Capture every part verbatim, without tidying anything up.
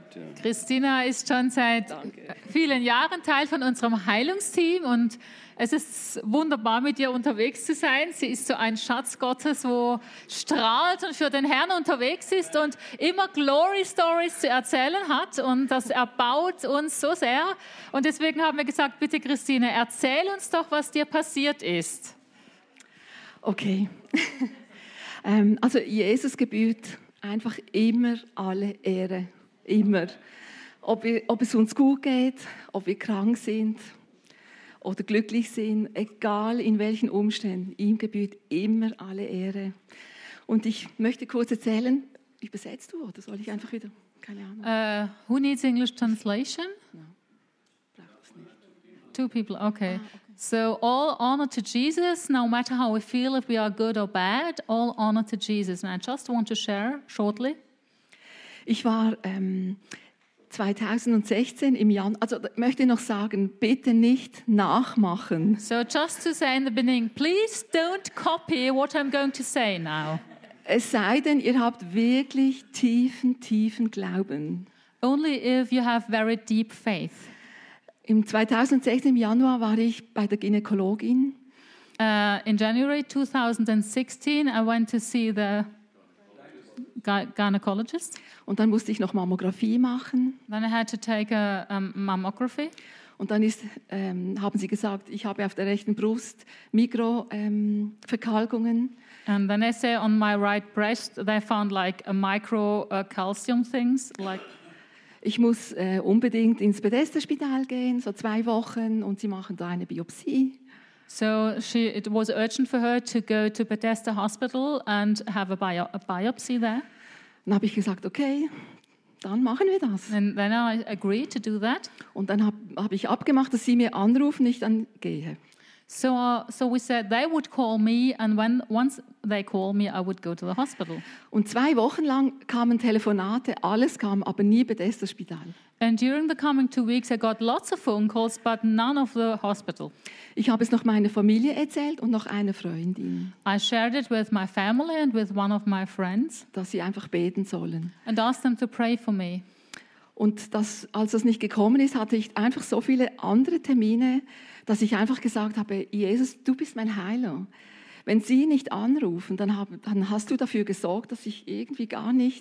Christina ist schon seit Danke. vielen Jahren Teil von unserem Heilungsteam und es ist wunderbar, mit ihr unterwegs zu sein. Sie ist so ein Schatz Gottes, wo strahlt und für den Herrn unterwegs ist und immer Glory Stories zu erzählen hat und das erbaut uns so sehr. Und deswegen haben wir gesagt, bitte Christine, erzähl uns doch, was dir passiert ist. Okay. ähm, also Jesus gebührt einfach immer alle Ehre. Immer. Ob, wir, ob es uns gut geht, ob wir krank sind oder glücklich sind, egal in welchen Umständen, ihm gebührt immer alle Ehre. Und ich möchte kurz erzählen, übersetzt du oder soll ich einfach wieder, keine Ahnung. Uh, who needs English translation? No, braucht es nicht. Two people, okay. Ah, okay. So all honor to Jesus, no matter how we feel, if we are good or bad, all honor to Jesus. And I just want to share shortly. Ich war ähm, zweitausendsechzehn im Januar, also möchte noch sagen, bitte nicht nachmachen. So just to say in the beginning, please don't copy what I'm going to say now. Es sei denn, ihr habt wirklich tiefen, tiefen Glauben. Only if you have very deep faith. Im zweitausendsechzehn im Januar war ich bei der Gynäkologin. Uh, in January twenty sixteen, I went to see the gy- gynecologist. Und dann musste ich noch Mammographie machen. Then I had to take a um, mammography. Und dann ist, ähm, haben sie gesagt, ich habe auf der rechten Brust Mikroverkalkungen. Ähm, And then they say on my right breast, they found like a micro uh, calcium things. Like ich muss äh, unbedingt ins Bethesda-Spital gehen, so zwei Wochen, und sie machen da eine Biopsie. So she, it was urgent for her to go to Bethesda Hospital and have a, bio, a biopsy there. Dann habe ich gesagt, okay, dann machen wir das. And then I agreed to do that. Und dann habe hab ich abgemacht, dass sie mir anrufen, ich dann gehe. So, uh, so we said they would call me, and when once they call me, I would go to the hospital. Und zwei Wochen lang kamen Telefonate, alles kam, aber nie Bethesda-Spital. And during the coming two weeks, I got lots of phone calls, but none of the hospital. Ich habe es noch meiner Familie erzählt und noch einer Freundin, I shared it with my family and with one of my friends, dass sie einfach beten sollen. and asked them to pray for me. Und das, als das nicht gekommen ist, hatte ich einfach so viele andere Termine, dass ich einfach gesagt habe, Jesus, du bist mein Heiler. Wenn sie nicht anrufen, dann, hab, dann hast du dafür gesorgt, dass ich irgendwie gar nicht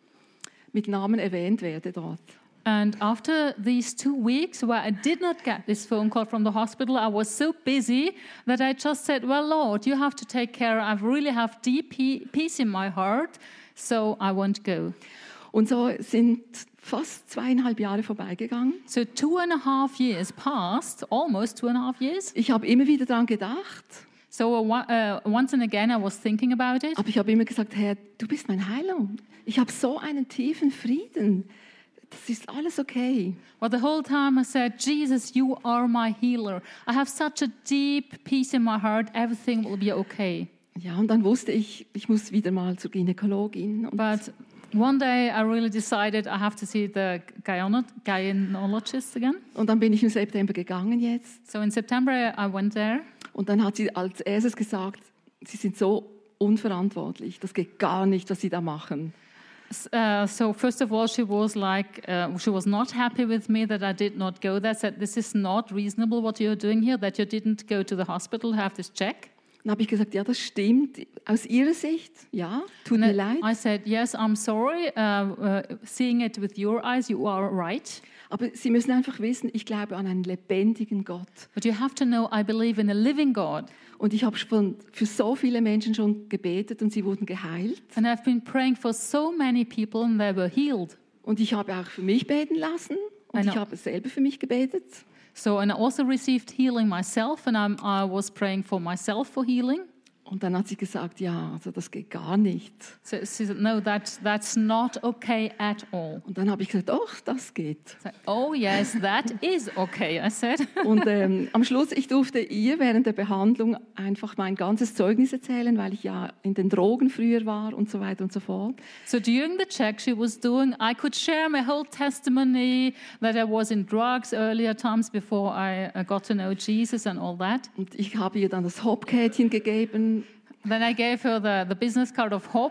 mit Namen erwähnt werde dort. And after these two weeks where I did not get this phone call from the hospital, I was so busy that I just said, well, Lord, you have to take care. I really have deep peace in my heart, so I won't go. Und so sind fast zweieinhalb Jahre vorbeigegangen. So two and a half years passed, almost two and a half years. Ich habe immer wieder daran gedacht. So uh, once and again I was thinking about it. Aber ich habe immer gesagt, Herr, du bist mein Heiler. Ich habe so einen tiefen Frieden. Das ist alles okay. Well, the whole time I said, Jesus, you are my healer. I have such a deep peace in my heart. Everything will be okay. Ja, und dann wusste ich, ich muss wieder mal zur Gynäkologin. Und But one day I really decided I have to see the gyno- gynecologist again. Und dann bin ich im September gegangen jetzt. So in September I went there. Und dann hat sie als erstes gesagt, Sie sind so unverantwortlich. Das geht gar nicht, was Sie da machen. Uh, so first of all, she was like, uh, she was not happy with me that I did not go there. Said, this is not reasonable what you're doing here, that you didn't go to the hospital, have this check. Dann habe ich gesagt, ja, das stimmt. Aus Ihrer Sicht, ja, tut And mir leid. I said, yes, I'm sorry. Uh, uh, seeing it with your eyes, you are right. Aber Sie müssen einfach wissen, ich glaube an einen lebendigen Gott. But you have to know, I believe in a living God. Und ich habe schon für so viele Menschen schon gebetet und sie wurden geheilt. And I've been praying for so many people and they were healed. Und ich habe auch für mich beten lassen und I know. ich habe selber für mich gebetet. So, and I also received healing myself, and I'm, I was praying for myself for healing. Und dann hat sie gesagt, ja, also das geht gar nicht. So she said, no, that, that's not okay at all. Und dann habe ich gesagt, doch, das geht. So, oh yes, that is okay, I said. Und ähm, am Schluss, ich durfte ihr während der Behandlung einfach mein ganzes Zeugnis erzählen, weil ich ja in den Drogen früher war und so weiter und so fort. So during the check she was doing, I could share my whole testimony that I was in drugs earlier times before I uh, got to know Jesus and all that. Und ich habe ihr dann das Hopkärtchen gegeben. Then I gave her the, the business card of Hope.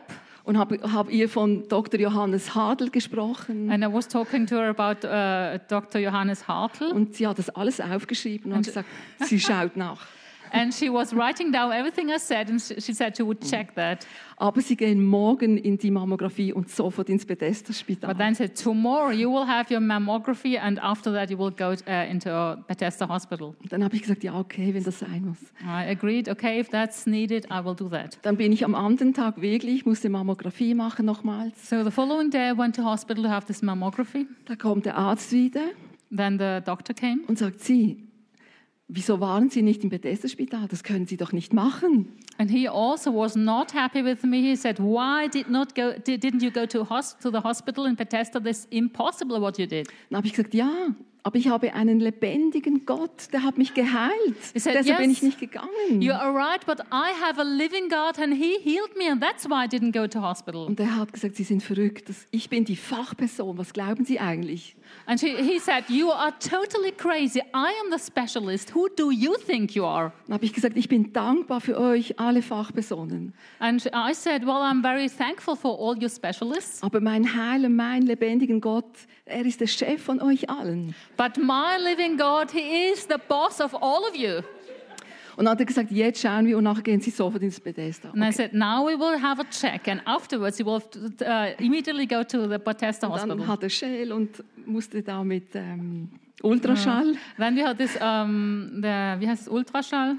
Und habe hab ihr von Doktor Johannes Hadl gesprochen. And I was talking to her about uh, Doctor Johannes Hartl. Und sie hat das alles aufgeschrieben und gesagt, sie schaut nach. And she was writing down everything I said, and she said she would check that. Aber sie gehen morgen in die Mammographie und sofort ins Bethesda-Spital. But then said, tomorrow you will have your mammography, and after that you will go uh, into a Bethesda hospital. Dann habe ich gesagt, ja okay, wenn das sein muss. I agreed, okay, if that's needed, I will do that. Dann bin ich am anderen Tag wirklich, musste Mammographie machen nochmals. So the following day I went to hospital to have this mammography. Da kommt der Arzt wieder. Then the doctor came. Und sagt, Sie, wieso waren Sie nicht im Bethesda-Spital? Das können Sie doch nicht machen. And he also was not happy with me. He said, why did not go, did, didn't you go to, hosp- to the hospital in Bethesda? This is impossible what you did. Dann habe ich gesagt, ja, aber ich habe einen lebendigen Gott, der hat mich geheilt. said, Deshalb yes, bin ich nicht gegangen. You are right, but I have a living God and he healed me and that's why I didn't go to hospital. Und er hat gesagt, Sie sind verrückt. Das- Ich bin die Fachperson. Was glauben Sie eigentlich? And she, he said, you are totally crazy. I am the specialist. Who do you think you are? Dann habe ich gesagt, ich bin dankbar für euch, alle Fachpersonen. And I said, well, I'm very thankful for all you specialists. Aber mein Heiler, mein lebendigen Gott, er ist der Chef von euch allen. But my living God, he is the boss of all of you. Und dann hat er gesagt, jetzt schauen wir und nachher gehen Sie sofort ins Bethesda. And I said, now we will have a check, and afterwards you will uh, immediately go to the Bethesda Und dann hospital. hat er Schäl und musste da mit ähm, Ultraschall. Then we had this, um, the, wie heißt es, Ultraschall?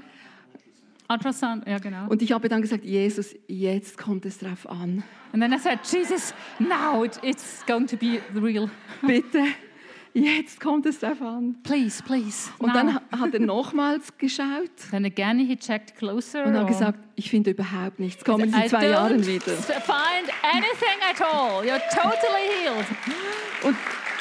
Ultrasound, ja genau. Und ich habe dann gesagt, Jesus, jetzt kommt es drauf an. And then I said, Jesus, now it, it's going to be real. Bitte, jetzt kommt es drauf an. Please, please, Und now. dann ha- hat er nochmals geschaut Then again he checked closer. und hat or- gesagt, ich finde überhaupt nichts. Kommen Sie in I zwei don't Jahren wieder. find anything at all. You're totally healed. Und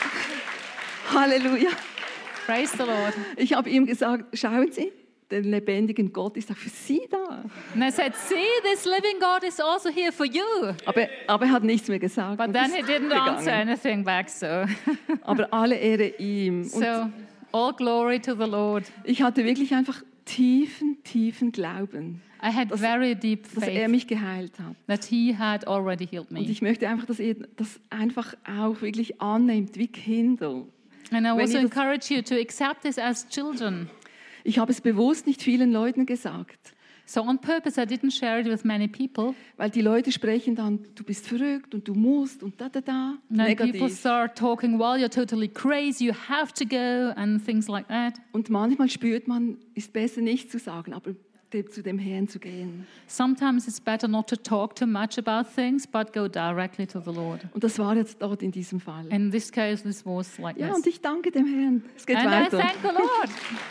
Halleluja. Praise the Lord. Ich habe ihm gesagt, schauen Sie, der lebendige Gott ist auch für Sie da. And I said, see, this living God is also here for you. Aber, aber er hat nichts mehr gesagt. But und then ist he didn't gegangen. answer anything back, so. Aber alle Ehre ihm. Und So, all glory to the Lord. ich hatte wirklich einfach tiefen, tiefen Glauben, I had Das- very deep dass er faith mich geheilt hat. that he had already healed Und me. ich möchte einfach, dass ihr das einfach auch wirklich annehmt, wie Kinder. And I Wenn also ihr das- encourage you to accept this as children. Ich habe es bewusst nicht vielen Leuten gesagt, So on purpose, I didn't share it with many people. weil die Leute sprechen dann, du bist verrückt und du musst und da, da, da, And then people negativ. start talking, well, you're totally crazy, you have to go, and things like that. Und manchmal spürt man, ist besser nicht zu sagen, aber de- zu dem Herrn zu gehen. Sometimes it's better not to talk too much about things, but go directly to the Lord. Und das war jetzt dort in diesem Fall. In this case, this was like Ja, this. und ich danke dem Herrn. Es geht And I weiter. thank the Lord.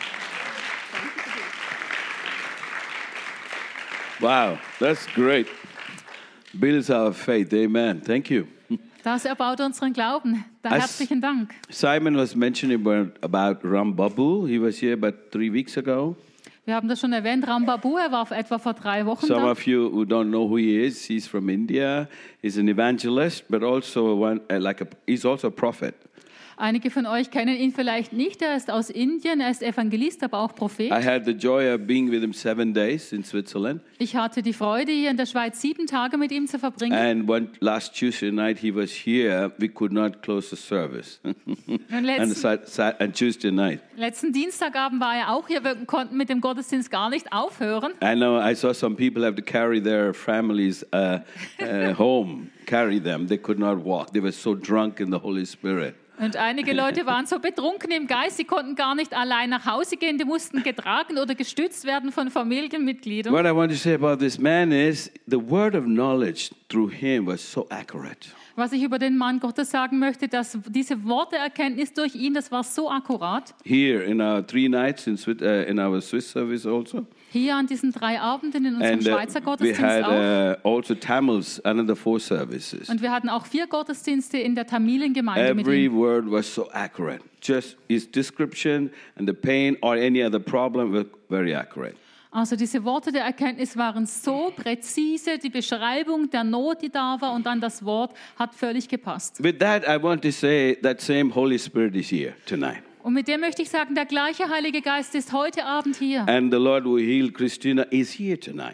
Wow, that's great. Builds our faith. Amen. Thank you. Das erbaut unseren Glauben. Da Als- herzlichen Dank. Simon was mentioning about, about Rambabu. He was here about three weeks ago. Wir haben das schon erwähnt, Rambabu, er war etwa vor drei Wochen Some da. of you who don't know who he is, he's from India. He's an evangelist, but also one uh, like a, he's also a prophet. Einige von euch kennen ihn vielleicht nicht. Er ist aus Indien, er ist Evangelist, aber auch Prophet. I had the joy of being with him seven days in Switzerland. Ich hatte die Freude, hier in der Schweiz sieben Tage mit ihm zu verbringen. And one last Tuesday night he was here. We could not close the service. Und and, letzten, sa- sa- and Tuesday night. letzten Dienstagabend war er auch hier. Wir konnten mit dem Gottesdienst gar nicht aufhören. I know. I saw some people have to carry their families uh, uh, home, carry them. They could not walk. They were so drunk in the Holy Spirit. Und einige Leute waren so betrunken im Geist, sie konnten gar nicht allein nach Hause gehen. Die mussten getragen oder gestützt werden von Familienmitgliedern. What I want to say about this man is the word of knowledge through him was so accurate. Was ich über den Mann Gottes sagen möchte, dass diese Worteerkenntnis durch ihn, das war so akkurat. Here in our three nights in, Swiss, uh, in our Swiss service also. Hier an diesen drei Abenden in unserem And uh, Schweizer we Gottesdienst had auch. uh, also Tamils, another four services. Und wir hatten auch vier Gottesdienste in der Tamilengemeinde mit Every ihm. word was so accurate. Just his description and the pain or any other problem were very accurate. Also diese Worte der Erkenntnis waren so präzise, die Beschreibung der Not, die da war, und dann das Wort hat völlig gepasst. With that, I want to say that same Holy Spirit is here tonight. Und mit dem möchte ich sagen, der gleiche Heilige Geist ist heute Abend hier. And the Lord who healed Christina is here tonight.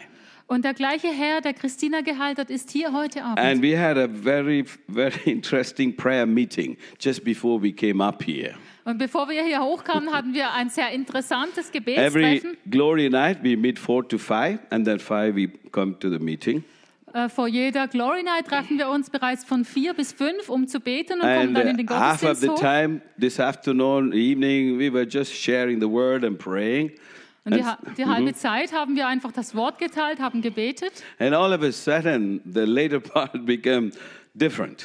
Und der gleiche Herr, der Christina geheilt hat, ist hier heute Abend. And we had a very, very interesting prayer meeting just before we came up here. Und bevor wir hier hochkamen, hatten wir ein sehr interessantes Every Gebetstreffen. glory night we meet four to five, and then five we come to the meeting. Äh, vor jeder Glory Night treffen wir uns bereits von vier bis fünf, um zu beten und kommen And dann in den uh, half of Gottesdienst the hoch. time this afternoon, evening, we were just sharing the word and praying. Und die, And- ha- die halbe Zeit haben wir einfach das Wort geteilt, haben gebetet. And all of a sudden, the later part became different.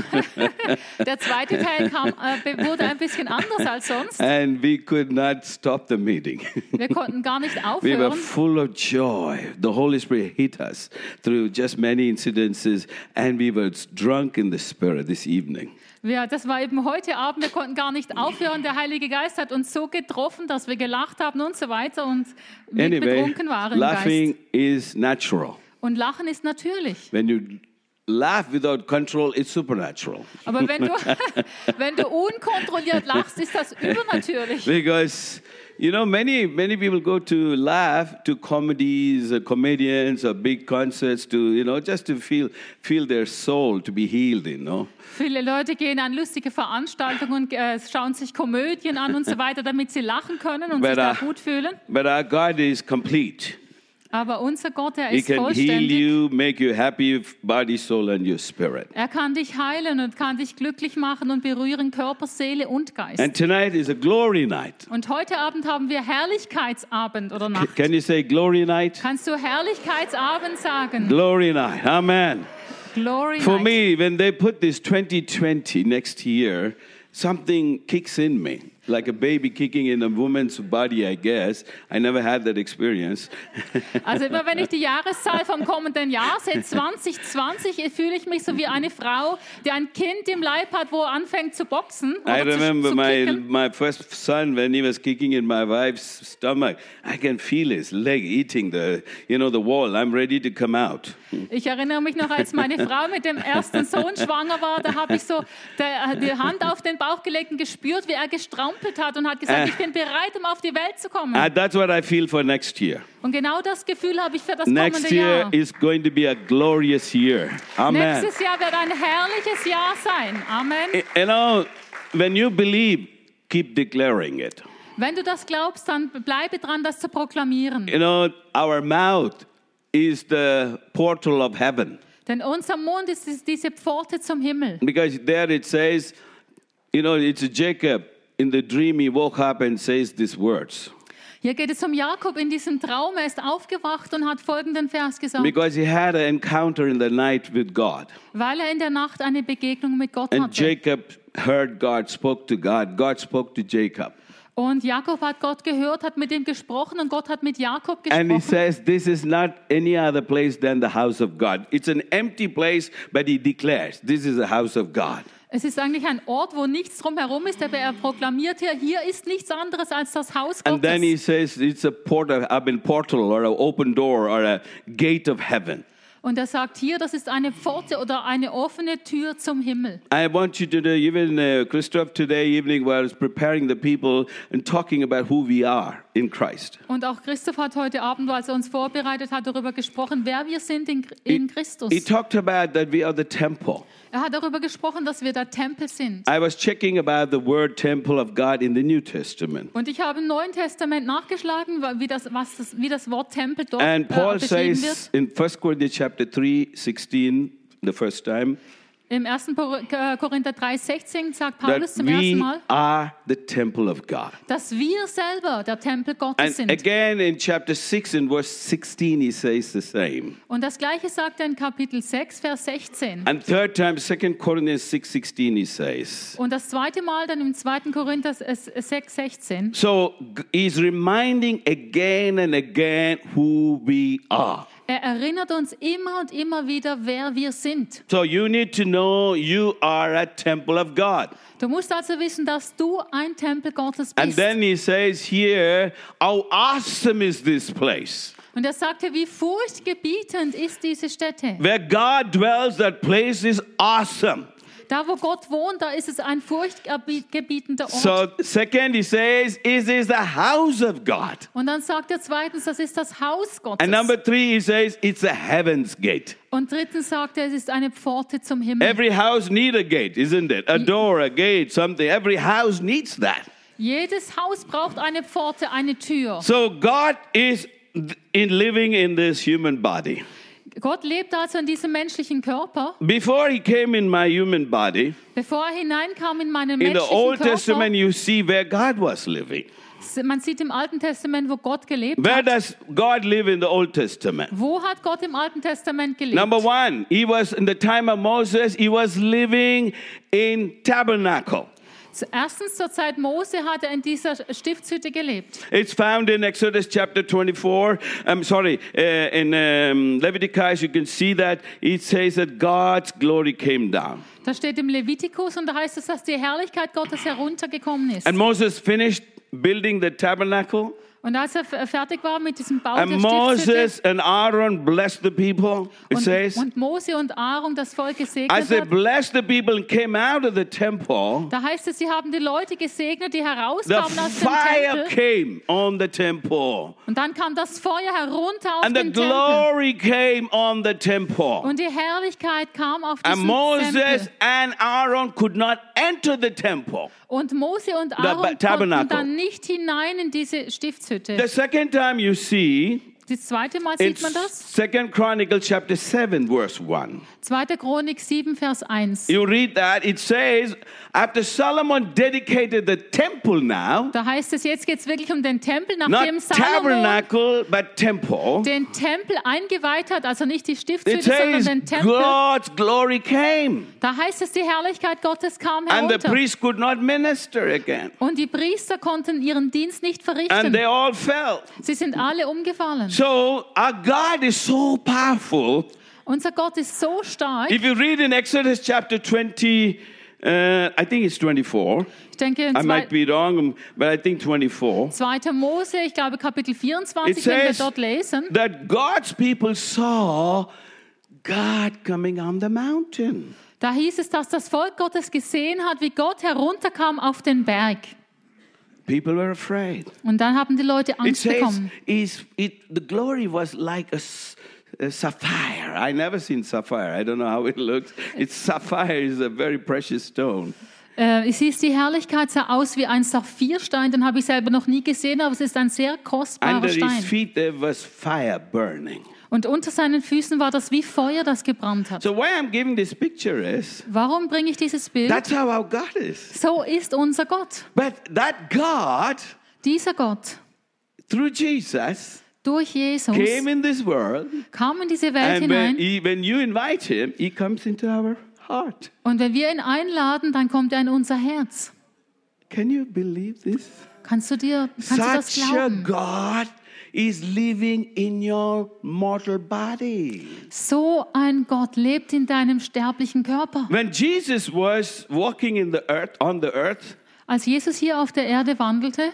Der zweite Teil kam, äh, be- wurde ein bisschen anders als sonst. And we could not stop the meeting. Wir konnten gar nicht We were aufhören. full of joy. The Holy Spirit hit us through just many incidences, and we were drunk in the Spirit this evening. Wir, das war eben heute Abend, wir konnten gar nicht aufhören. Der Heilige Geist hat uns so getroffen, dass wir gelacht haben und so weiter und mit Anyway, betrunken waren im laughing Geist. is natural. Und Lachen ist natürlich. When you laugh without control, it's supernatural. Aber wenn du, wenn du unkontrolliert lachst, ist das übernatürlich. Because, you know, many many people go to laugh to comedies, uh, comedians, or big concerts to, you know, just to feel feel their soul to be healed, you know. Viele Leute gehen an lustige Veranstaltungen und äh, schauen sich Komödien an und so weiter, damit sie lachen können und But, sich da uh, gut fühlen. But our God is complete. Aber unser Gott, er He ist can heal vollständig. you, make you happy, body, soul, and your spirit. Er kann dich heilen und kann dich glücklich machen und berühren Körper, Seele und Geist. And tonight is a glory night. Und heute Abend haben wir Herrlichkeitsabend oder C- Nacht. Can you say glory night? Kannst du Herrlichkeitsabend sagen? Glory night. Amen. Glory For Night. me, when they put this twenty twenty next year, something kicks in me. Like a baby kicking in a woman's body, I guess. I never had that experience. Also immer wenn ich die Jahreszahl vom kommenden Jahr sehe, zwanzig zwanzig, fühle ich mich so wie eine Frau, die ein Kind im Leib hat, wo anfängt zu boxen I oder zu, remember zu my, kicken. my first son, when he was kicking in my wife's stomach, I can feel his leg eating the, you know, the wall. I'm ready to come out. Ich erinnere mich noch, als meine Frau mit dem ersten Sohn schwanger war, da habe ich so der, die Hand auf den Bauch gelegt und gespürt, wie er gestrampelt hat und hat gesagt, Äh. ich bin bereit, um auf die Welt zu kommen. Uh, that's what I feel for next year. Und genau das Gefühl habe ich für das Next kommende year Jahr. is going to be a glorious year. Amen. Nächstes Jahr wird ein herrliches Jahr sein. Amen. You know, when you believe, keep declaring it. Wenn du das glaubst, dann bleibe dran, das zu proklamieren. You know, our mouth is the portal of heaven. Denn unser Mund ist ist diese Pforte zum Himmel. Because there it says, you know, it's Jacob in the dream, he woke up and says these words. Hier geht es um Jakob in diesem Traum. Er ist aufgewacht und hat folgenden Vers gesagt. Because he had an encounter in the night with God. Weil er in der Nacht eine Begegnung mit Gott And hatte. Jacob heard God, spoke to God. God spoke to Jacob. Und Jakob hat Gott gehört, hat mit ihm gesprochen und Gott hat mit Jakob And he gesprochen. says, this is not any other place than the house of God. It's an empty place, but he declares, this is the house of God. Es ist eigentlich ein Ort, wo nichts drumherum ist, aber er proklamiert hier, hier ist nichts anderes als das Haus And then he Gottes. says, it's a portal, I mean, portal or an open door or a gate of heaven. Und er sagt hier, das ist eine Pforte oder eine offene Tür zum Himmel. I want you to know, even uh, Christoph today evening, while I was preparing the people and talking about who we are in Christ. Und auch Christoph hat heute Abend, als er uns vorbereitet hat, darüber gesprochen, wer wir sind in, in Christus. He talked about that we are the temple. Er hat darüber gesprochen, dass wir der Tempel sind. I was checking about the word temple of God in the New Testament. Und ich habe im Neuen Testament nachgeschlagen, wie das, was das, wie das Wort Tempel dort And äh, Paul beschrieben says wird. in First Corinthians chapter three, sixteen, the first time, Im ersten Korinther drei sechzehn sagt that Paulus zum ersten we Mal, are the temple of God. dass wir selber der Tempel Gottes And sind. again in chapter six in verse sixteen, he says the same. Und das Gleiche sagt er in Kapitel sechs, Vers sechzehn. And third time, Second Corinthians six sixteen, he says. Und das zweite Mal dann im zweiten Korinther sechs sechzehn. So g- he's reminding again and again who we are. Er erinnert uns immer und immer wieder, wer wir sind. So you need to know you are a temple of God. Du musst also wissen, dass du ein Tempel Gottes And bist. then he says here, how awesome is this place? Und er sagte, wie furchtgebietend ist diese Stätte. Where God dwells, that place is awesome. Da, wo Gott wohnt, da ist es ein furchtgebietender Ort. So second, he says, it is the house of God. Und dann sagt er zweitens, das ist das Haus Gottes. And number three, he says, it's a heaven's gate. Und drittens sagt er, es ist eine Pforte zum Himmel. Every house needs a gate, isn't it? A door, a gate, something. Every house needs that. Jedes Haus braucht eine Pforte, eine Tür. So God is in living in this human body. Gott lebt also in diesem menschlichen Körper. Before he came in my human body, Bevor er hineinkam in meinen in the menschlichen Old Körper, Testament, you see where God was living. man sieht im Alten Testament, wo Gott gelebt Where hat. does God live in the Old Testament? Wo hat Gott im Alten Testament gelebt? Number one, he was in the time of Moses, he was living in tabernacle. Erstens, zur Zeit Mose hat er in dieser Stiftshütte gelebt. It's found in Exodus chapter twenty-four. I'm sorry, uh, in um, Leviticus you can see that it says that God's glory came down. Das steht im Levitikus und da heißt es, dass die Herrlichkeit Gottes heruntergekommen ist. And Moses finished building the tabernacle. Und als er fertig war mit diesem Bau And der Stiftshütte Moses and Aaron blessed the people, it und, says. und Mose und Aaron das Volk As gesegnet they hat, blessed the people and came out of the temple, da heißt es, sie haben die Leute gesegnet, die the herauskamen aus dem fire Tempel. came on the temple. Und dann kam das Feuer herunter auf And the den Tempel. glory came on the temple. Und die Herrlichkeit kam auf And diesen Moses Tempel. and Aaron could not enter the temple. Und Mose und ba- Aaron konnten tabernacle. dann nicht hinein in diese Stiftshütte. The second time you see, Das zweite Mal sieht it's man das. Second Chronicles chapter seven, verse one. zweite Chronik sieben, Vers eins. You read that, it says, after Solomon dedicated the temple now, Da heißt es, jetzt geht es wirklich um den Tempel, not nachdem Salomo tabernacle, but temple, den Tempel eingeweiht hat, also nicht die it Stiftshütte, sondern says den Tempel. God's glory came. Da heißt es, die Herrlichkeit Gottes kam And the herunter. priest could not minister again. Und die Priester konnten ihren Dienst nicht And verrichten. they all fell. Sie sind alle umgefallen. So our God is so powerful. Unser Gott ist so stark. If you read in Exodus chapter twenty, uh, I think it's twenty-four. Ich denke, in I might zwei, be wrong, but I think twenty-four. zweiter Mose, ich glaube Kapitel It vierundzwanzig, wenn wir says dort lesen. that God's people saw God coming on the mountain. Da hieß es, dass das Volk Gottes gesehen hat, wie Gott herunterkam auf den Berg. People were afraid. Und dann haben die Leute It Angst says bekommen. is it the glory was like a, s- a sapphire. I never seen sapphire. I don't know how it looks. It's sapphire is a very precious stone. Äh, es hieß, die Herrlichkeit sah aus wie ein Saphirstein, den habe ich selber noch nie gesehen, aber es ist ein sehr kostbarer Under his Stein. feet there was fire burning. Und unter seinen Füßen war das wie Feuer, das gebrannt hat. So why I'm giving this picture is Warum bringe ich dieses Bild? that's how our God is. So ist unser Gott. But that God Dieser Gott, through Jesus durch Jesus, came in this world, kam in diese Welt and when, hinein. he, when you invite him, he comes into our heart. Und wenn wir ihn einladen, dann kommt er in unser Herz. Can you believe this? Kannst du dir, kannst du das Such a glauben? God is living in your mortal body. So ein Gott lebt in deinem sterblichen Körper. When Jesus was walking in the earth, on the earth, Als Jesus hier auf der Erde wandelte,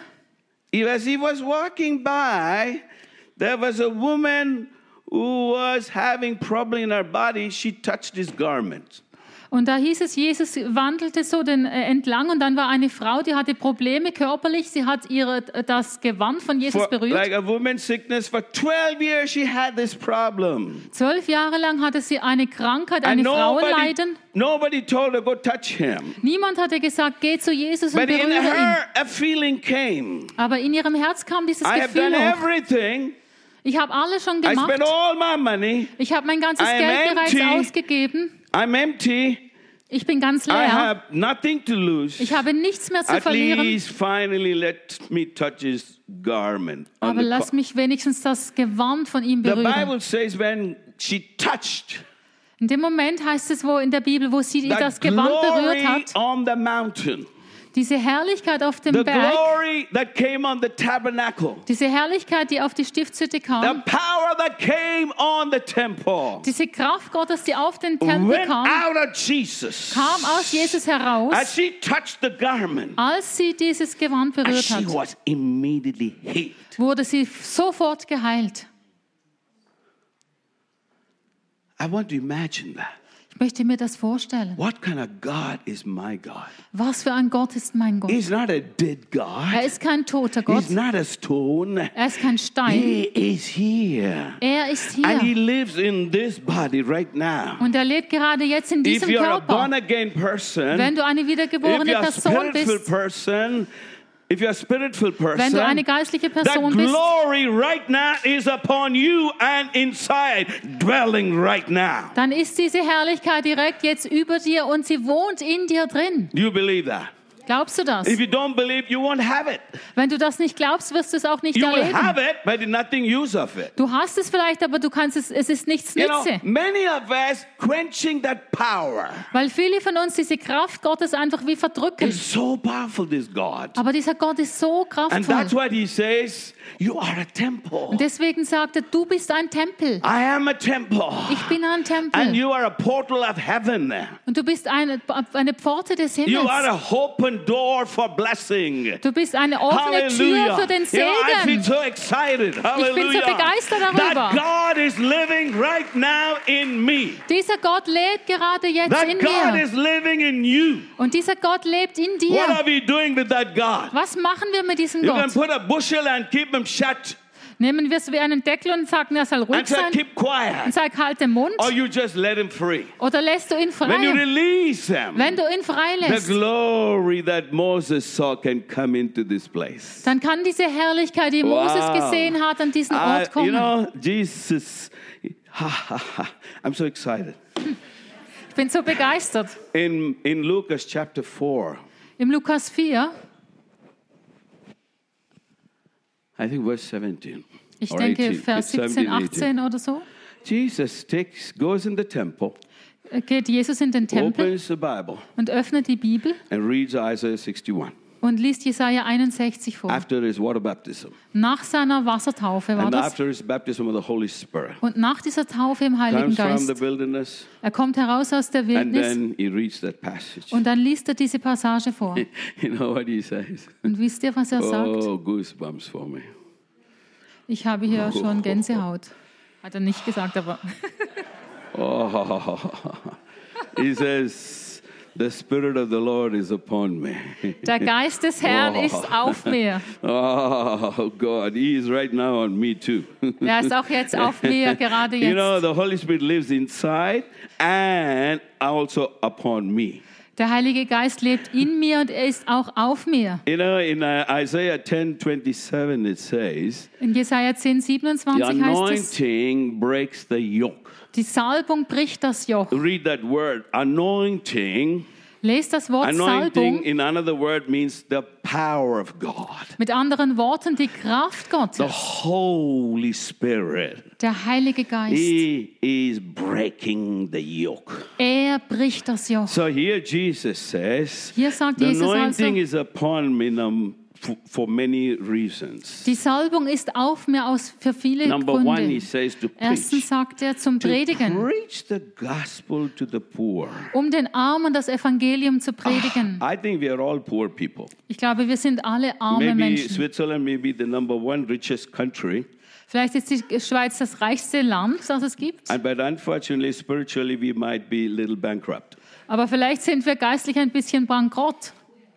as he was walking by, there was a woman who was having problem in her body. She touched his garment. und da hieß es, Jesus wandelte so den, äh, entlang und dann war eine Frau, die hatte Probleme körperlich. Sie hat ihre, das Gewand von Jesus For, berührt. like a woman's sickness, for twelve years she had this problem. Zwölf Jahre lang hatte sie eine Krankheit, And eine nobody, Frauenleiden. nobody told her, go touch him. Niemand hatte gesagt, geh zu Jesus und But in berühre ihn. her, a feeling came. Aber in ihrem Herz kam dieses I have Gefühl done hoch. everything. Ich habe alles schon I gemacht. spent all my money. Ich habe mein ganzes I am Geld bereits empty. ausgegeben. I'm empty. Ich bin ganz I leer. have nothing to lose. Ich habe nichts mehr zu At verlieren. least finally let me touch his garment. on Aber the lass co- mich wenigstens das Gewand von ihm The berühren. Bible says when she touched In dem Moment heißt es wo in der Bibel, wo sie the das Gewand berührt glory hat, on the mountain, diese Herrlichkeit auf dem the Berg, glory that came on the tabernacle, diese Herrlichkeit, die auf die Stiftshütte the kam, power that came on the temple, diese Kraft Gottes, die auf den Tempel went kam, out of Jesus kam aus Jesus heraus, as she touched the garment, als sie dieses Gewand and berührt she hat, was immediately healed. wurde sie sofort geheilt. I want to imagine that. Ich Ich möchte mir das vorstellen. What kind of God is my God? Was für ein Gott ist mein Gott? He's not a dead God. Er ist kein toter Gott. He's not a stone. Er ist kein Stein. He is here. Er ist And he hier. lives in this body right now. Und er lebt gerade jetzt in If diesem you're a Körper. born-again person, Wenn du eine if wiedergeborene you're a Person spiritual bist, person, if you're a spiritual wenn du eine person, geistliche that Person bist, glory right now is upon you and inside, dwelling right now. dann ist diese Herrlichkeit direkt jetzt über dir und sie wohnt in dir drin. Do you believe that? Glaubst du das? If you don't believe, you won't have it. Wenn du das nicht glaubst, wirst du es auch nicht You will erleben. have it, but nothing use of it. Du hast es vielleicht, aber du kannst es, es ist nichts You know, Nütze. many of us quenching that power. Weil viele von uns diese Kraft Gottes einfach wie verdrücken. It's so powerful, this God. Aber dieser Gott ist so And that's kraftvoll. what he says, you are a temple. Und deswegen sagt er, du bist ein Tempel. I am a temple. Ich bin ein And Tempel. you are a portal of heaven. Und du bist eine, eine Pforte des You are Himmels. a open door for blessing. Du bist eine offene Tür Hallelujah. für den You know, I feel Segen. so excited. Hallelujah. begeistert darüber. That God is living right now in me. Dieser Gott lebt gerade jetzt That in God mir. is living in you. Und dieser Gott lebt in What dir. are we doing with that God? Was machen wir mit diesem You can Gott? put a bushel and keep him shut Nehmen wir es wie einen Deckel und sagen, er soll ruhig and say, sein keep und quiet. sag, halt den Mund. Or you just let him free. Oder lässt du ihn When you frei? release him, Wenn du ihn frei the lässt, glory that Moses saw can come into this place. dann kann diese Herrlichkeit, die Moses Wow. gesehen hat, an diesen I, Ort you kommen. know, Jesus, ha, ha, ha. I'm so excited. Ich bin so begeistert. In, in Lucas chapter four, Im Lukas vier, I think verse seventeen. ich or denke eighteen. Vers It's siebzehn, seventeen, eighteen. achtzehn oder so, Jesus takes, goes in the temple, geht Jesus in den Tempel opens the Bible, und öffnet die Bibel and reads Isaiah sixty-one. und liest Jesaja einundsechzig vor. After his water baptism, Nach seiner Wassertaufe war and das. after his baptism of the Holy Spirit, Und nach dieser Taufe im Heiligen comes from the Geist. wilderness, Er kommt heraus aus der and Wildnis then he reads that passage. und dann liest er diese Passage vor. You know what he says? Und wisst ihr, was er sagt? Oh, goosebumps for me. Ich habe hier schon Gänsehaut. Hat er nicht gesagt, aber Oh, he says, the Spirit of the Lord is upon me. der Geist des Herrn ist auf mir. Oh, God, he is right now on me too. Er ist auch jetzt auf mir, gerade You know, jetzt. the Holy Spirit lives inside and also upon me. Der Heilige Geist lebt in mir und er ist auch auf mir. You know, in uh, Isaiah ten twenty-seven, it says, In Jesaja zehn, the siebenundzwanzig heißt es, anointing breaks the yoke. die Salbung bricht das Joch. Read that word, anointing. Lest das Wort Anointing, Salbung. in another word, means the power of God. Mit anderen Worten, die Kraft The Gottes. Holy Spirit. Der Heilige Geist. He is breaking the yoke. Er bricht das Joch. So here Jesus says, Hier sagt the Jesus anointing also, is upon me um, f- for many reasons. die Salbung ist auf mir aus für viele Number one, he Gründe. says to Erstens preach. sagt er zum To Predigen, preach the gospel to the poor. um den Armen das Evangelium zu predigen. I think we are all poor people. Ich glaube, wir sind alle arme Maybe Menschen. Switzerland may be the number one richest country, Vielleicht ist die Schweiz das reichste Land, das es gibt. and but unfortunately, spiritually, we might be a little bankrupt. Aber vielleicht sind wir geistlich ein bisschen bankrott.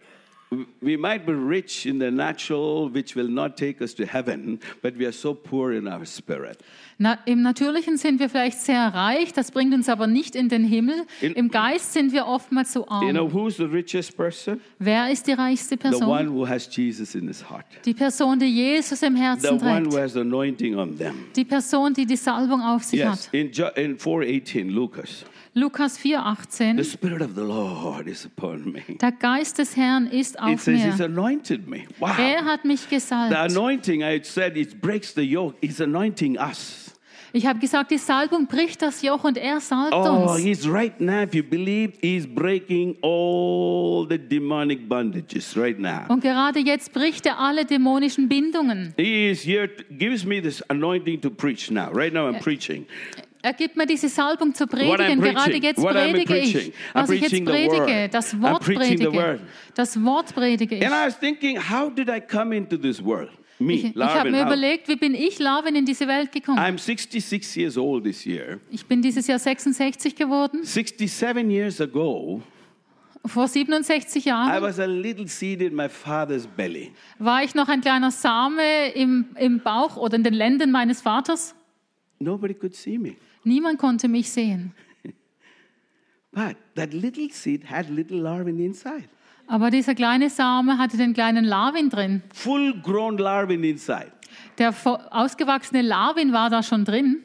We might be rich in the natural, which will not take us to heaven, but we are so poor in our spirit. Na, Im Natürlichen sind wir vielleicht sehr reich, das bringt uns aber nicht in den Himmel. In- Im Geist sind wir oftmals so You know arm. who's the richest person? Wer ist die reichste The one Person? who has Jesus in his heart. Die Person, die Jesus im The Herzen one who trägt. has anointing on them. Die Person, die die Salbung auf sich Yes, hat. in, Jo- in four eighteen, Lucas, Lukas vier, achtzehn. the Spirit of the Lord is upon me. Der Geist des Herrn ist It auf says He's mir. anointed me. Wow. Er hat mich The gesalbt. anointing, I said, it breaks the yoke. He's anointing us. Ich habe gesagt, die Salbung bricht das Joch und er salbt Oh, uns. he's right now, if you believe, he's breaking all the demonic bondages right now. Und gerade jetzt bricht er alle dämonischen Bindungen. He is here, to, gives me this anointing to preach now. Right now I'm preaching. Er gibt mir diese Salbung zu What I'm predigen. Gerade preaching. jetzt What I'm predige ich. preaching. I'm Was ich jetzt preaching the predige, word. das I'm Wort preaching the predige. word. Das Wort predige ich. And I was thinking, how did I come into this world? Me, Ich, ich habe Larvin, mir how? überlegt, wie bin ich, Larvin, in diese Welt gekommen? I'm sixty-six years old this year. Ich bin dieses Jahr sechsundsechzig geworden. sixty-seven years ago, Vor siebenundsechzig I Jahren was a little seed in my father's belly. war ich noch ein kleiner Same im, im Bauch oder in den Lenden meines Vaters. Nobody could see me. Niemand konnte mich sehen. But that little seed had little larvae inside. Aber dieser kleine Same hatte den kleinen Larvin drin. Full-grown larvae inside. Der vo- ausgewachsene Larvin war da schon drin.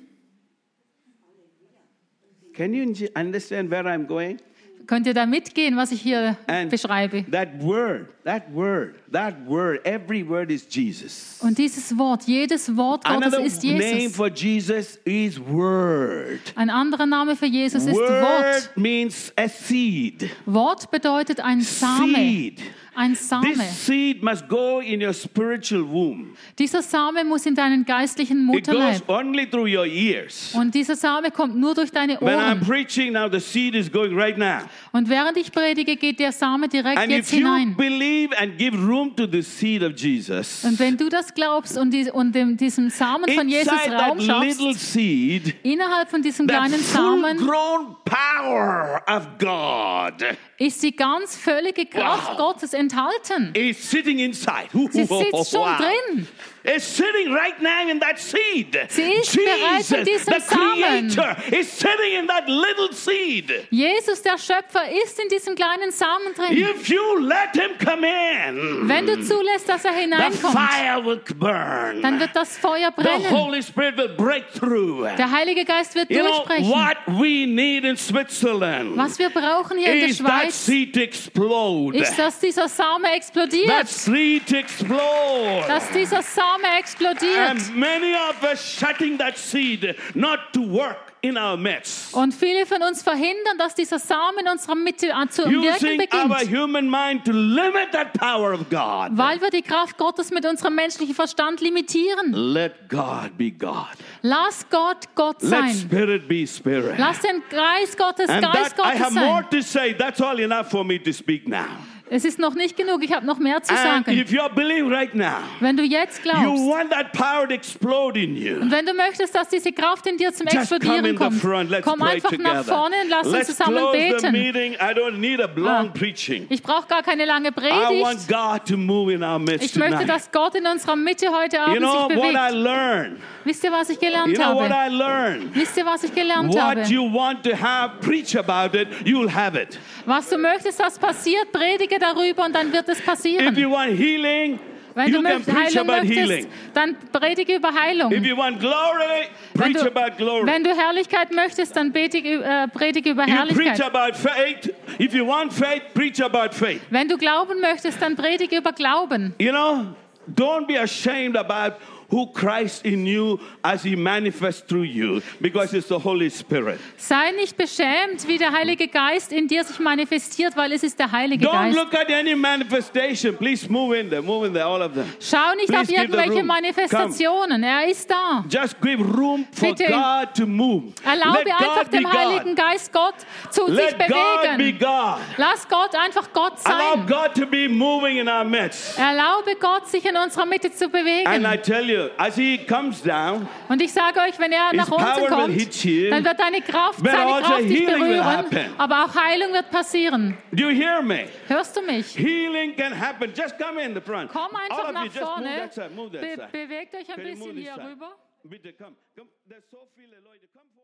Can you enj- understand where I'm going? Könnt ihr da mitgehen, was ich hier And beschreibe? that word, that word, that word, every word is Jesus. Und dieses Wort, jedes Wort Gottes Another ist name Jesus. for Jesus is word. Ein anderer Name für Jesus ist Wort. Word means a seed. Wort bedeutet ein Same. Seed. Ein Same. This seed must go in your spiritual womb. Dieser Same muss in deinen geistlichen It goes Mutterleib. only through your ears. Und dieser Same kommt nur durch deine When I'm Ohren. preaching now, the seed is going right now. Und während ich predige, geht der Same direkt And jetzt if you hinein. believe and give room to the seed of Jesus, Und wenn du das glaubst und, die, und dem, diesem Samen von Jesus inside that Raum little schaffst, seed, innerhalb von diesem that kleinen Samen full-grown power of God ist die ganz völlige Kraft Wow. Gottes enthalten. is sitting inside. Sie sitzt schon Wow. drin. It's sitting right now in that seed. Sie ist bereits in Jesus, diesem the Samen. Creator, is sitting in that little seed. Jesus, der Schöpfer, ist in diesem kleinen Samen drin. If you let him come in, Wenn du zulässt, dass er the hineinkommt, fire will burn. dann wird das Feuer The brennen. Holy Spirit will break through. Der Heilige Geist wird You know durchbrechen. what we need in Switzerland Was wir brauchen hier in der is that Schweiz, seed to explode. ist, dass dieser Same That explodiert. seed to explode. Dass dieser Same explodiert. And many of us shutting that seed not to work in our midst. Und viele von uns verhindern, dass dieser Samen in unserer Mitte an- zu wirken Using our beginnt. human mind to limit that power of God. Weil wir die Kraft Gottes mit unserem menschlichen Verstand limitieren. Let God be God. Lass Gott Gott Let sein. Spirit be Spirit. Lass den Geist Gottes And Geist that I Gottes have more sein. to say. That's all enough for me to speak now. Es ist noch nicht genug, ich habe noch mehr zu And sagen. if you're believing right now, Wenn du jetzt you glaubst want that power to explode in you. und wenn du möchtest, dass diese Kraft in dir zum Just come Explodieren in the kommt, front. Let's komm pray einfach together. nach vorne und lass uns Let's zusammen close the beten. meeting. I don't need a long Ah. preaching. Ich brauche gar keine lange I want Predigt. God to move in our midst Ich möchte, tonight. dass Gott in unserer Mitte heute You Abend know sich what I bewegt. learned? Wisst ihr, was ich You gelernt know what habe? I learned? Wisst ihr, was ich gelernt habe? What you want to have, preach about it, you'll have it. Was du möchtest, was passiert, predige darüber und dann wird es If passieren. you want healing, Wenn you du can möchtest, preach Heilung about möchtest, healing. dann predige über Heilung. If you want glory, Wenn preach du, about glory. wenn du Herrlichkeit möchtest, dann predige, äh, predige über You preach Herrlichkeit. about faith. If you want faith, preach about faith. Wenn du glauben möchtest, dann predige über Glauben. You know, don't be ashamed about who Christ in you as he manifests through you, because it's the Holy Spirit. Sei nicht beschämt, wie der Heilige Geist in dir sich manifestiert, weil es ist der Heilige Don't Geist. look at any manifestation. Please move in there, move in there, all of them. Schau nicht Please auf give the irgendwelche room. Manifestationen. Er ist da. Just give room for Bitte. God to move. Erlaube Let einfach God be dem Heiligen God. Geist Gott zu sich Let God be bewegen. God. Lass Gott einfach Gott Allow sein. God to be moving in our midst. Erlaube Gott, sich in unserer Mitte zu And I bewegen. tell you, as he comes down, Und ich sage euch, wenn er His nach unten power will hit kommt, you, dann wird deine Kraft, but seine also Kraft dich healing will berühren. happen. Aber auch Heilung wird passieren. do you hear me? Hörst du mich? Healing can happen. Just come in the front. Komm All einfach of nach you, just move vorne. that side, move that Be side. bewegt euch ein Can you bisschen move this hier side? rüber. Bitte, come. Come. There's so viele Leute. Come forward.